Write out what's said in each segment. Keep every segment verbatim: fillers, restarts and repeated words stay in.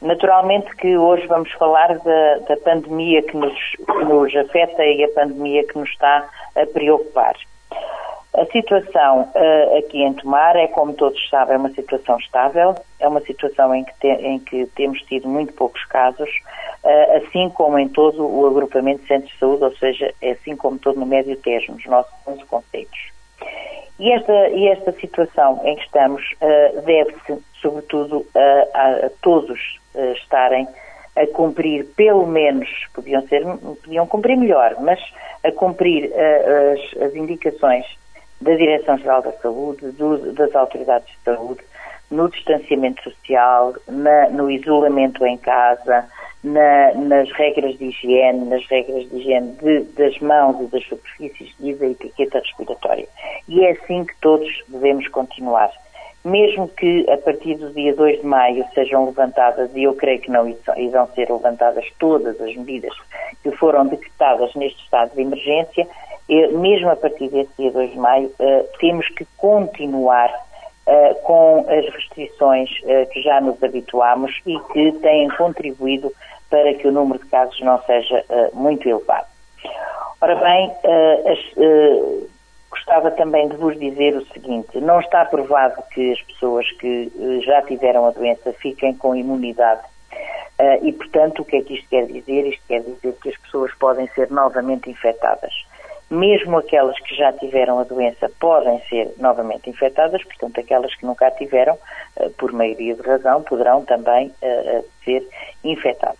Naturalmente que hoje vamos falar da, da pandemia que nos, que nos afeta e a pandemia que nos está a preocupar. A situação uh, aqui em Tomar é, como todos sabem, uma situação estável, é uma situação em que, te, em que temos tido muito poucos casos, uh, assim como em todo o agrupamento de centros de saúde, ou seja, é assim como todo no Médio Tejo, nos nossos onze concelhos. E esta, e esta situação em que estamos uh, deve-se, sobretudo, uh, a, a todos uh, estarem a cumprir, pelo menos, podiam ser, podiam cumprir melhor, mas a cumprir uh, as, as indicações da Direção-Geral da Saúde, do, das autoridades de saúde, no distanciamento social, na, no isolamento em casa, na, nas regras de higiene, nas regras de higiene de, das mãos e das superfícies e da etiqueta respiratória. E é assim que todos devemos continuar. Mesmo que a partir do dia dois de maio sejam levantadas, e eu creio que não irão ser levantadas todas as medidas que foram decretadas neste estado de emergência, mesmo a partir desse dia dois de maio, temos que continuar Uh, com as restrições uh, que já nos habituámos e que têm contribuído para que o número de casos não seja uh, muito elevado. Ora bem, uh, as, uh, gostava também de vos dizer o seguinte: não está provado que as pessoas que uh, já tiveram a doença fiquem com imunidade. Uh, e, portanto, o que é que isto quer dizer? Isto quer dizer que as pessoas podem ser novamente infectadas. Mesmo aquelas que já tiveram a doença podem ser novamente infectadas, portanto, aquelas que nunca a tiveram, por maioria de razão, poderão também uh, ser infectadas.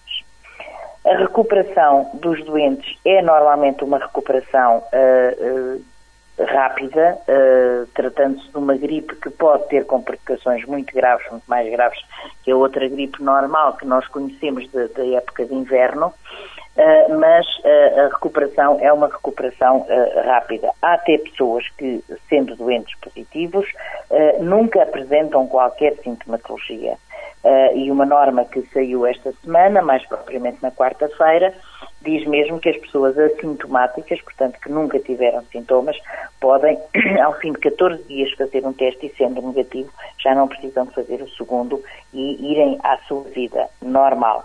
A recuperação dos doentes é normalmente uma recuperação uh, uh, rápida, uh, tratando-se de uma gripe que pode ter complicações muito graves, muito mais graves que a outra gripe normal que nós conhecemos da época de inverno. Uh, mas uh, a recuperação é uma recuperação uh, rápida. Há até pessoas que, sendo doentes positivos, uh, nunca apresentam qualquer sintomatologia. Uh, e uma norma que saiu esta semana, mais propriamente na quarta-feira, diz mesmo que as pessoas assintomáticas, portanto que nunca tiveram sintomas, podem, ao fim de catorze dias, fazer um teste e, sendo negativo, já não precisam de fazer o segundo e irem à sua vida normal.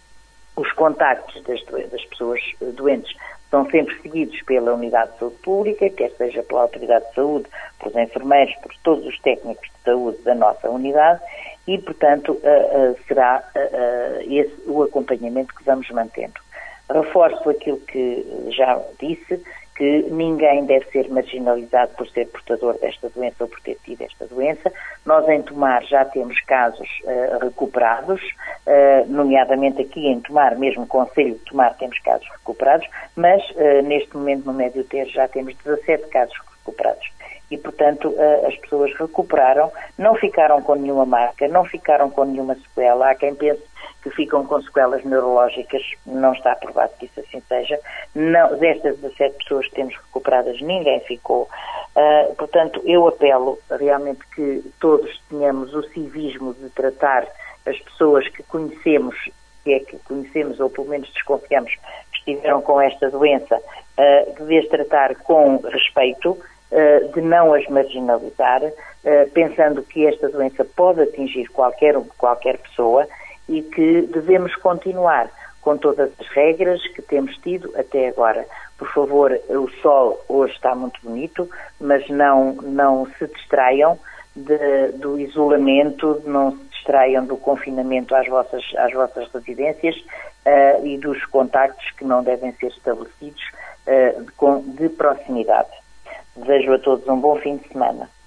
Os contactos das, das pessoas doentes são sempre seguidos pela Unidade de Saúde Pública, quer seja pela Autoridade de Saúde, pelos enfermeiros, por todos os técnicos de saúde da nossa unidade e, portanto, uh, uh, será uh, uh, esse o acompanhamento que vamos mantendo. Reforço aquilo que já disse, que ninguém deve ser marginalizado por ser portador desta doença ou por ter tido esta doença. Nós em Tomar já temos casos uh, recuperados, uh, nomeadamente aqui em Tomar, mesmo Concelho de Tomar temos casos recuperados, mas uh, neste momento no Médio Tejo já temos dezassete casos recuperados. E, portanto, uh, as pessoas recuperaram, não ficaram com nenhuma marca, não ficaram com nenhuma sequela. Há quem pense que ficam com sequelas neurológicas, não está provado que isso assim seja. Não, destas dezassete pessoas que temos recuperadas, ninguém ficou. Uh, portanto, eu apelo realmente que todos tenhamos o civismo de tratar as pessoas que conhecemos, que é que conhecemos ou pelo menos desconfiamos que estiveram com esta doença, uh, de as tratar com respeito, uh, de não as marginalizar, uh, pensando que esta doença pode atingir qualquer, qualquer pessoa, e que devemos continuar com todas as regras que temos tido até agora. Por favor, o sol hoje está muito bonito, mas não, não se distraiam de, do isolamento, não se distraiam do confinamento às vossas, às vossas residências uh, e dos contactos que não devem ser estabelecidos uh, de, com, de proximidade. Desejo a todos um bom fim de semana.